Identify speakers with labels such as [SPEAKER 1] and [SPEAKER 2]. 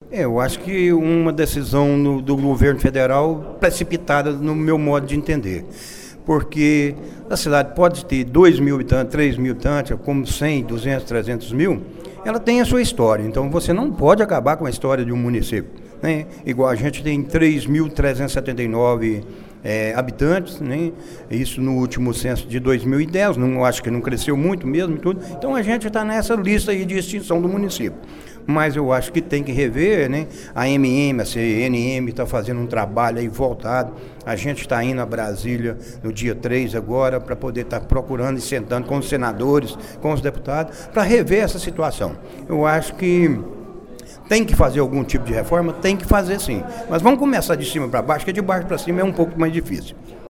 [SPEAKER 1] Eu acho que uma decisão do governo federal precipitada no meu modo de entender. Porque a cidade pode ter 2.000 habitantes, 3.000 habitantes, como 100, 200, 300 mil, ela tem a sua história. Então você não pode acabar com a história de um município, né? Igual a gente tem 3.379 habitantes, né? Isso no último censo de 2010, não, acho que não cresceu muito mesmo e tudo. Então a gente está nessa lista aí de extinção do município. Mas eu acho que tem que rever, né? A MM, a CNM está fazendo um trabalho aí voltado. A gente está indo a Brasília no dia 3 agora para poder estar procurando e sentando com os senadores, com os deputados, para rever essa situação. Eu acho que tem que fazer algum tipo de reforma, tem que fazer sim. Mas vamos começar de cima para baixo, porque de baixo para cima é um pouco mais difícil.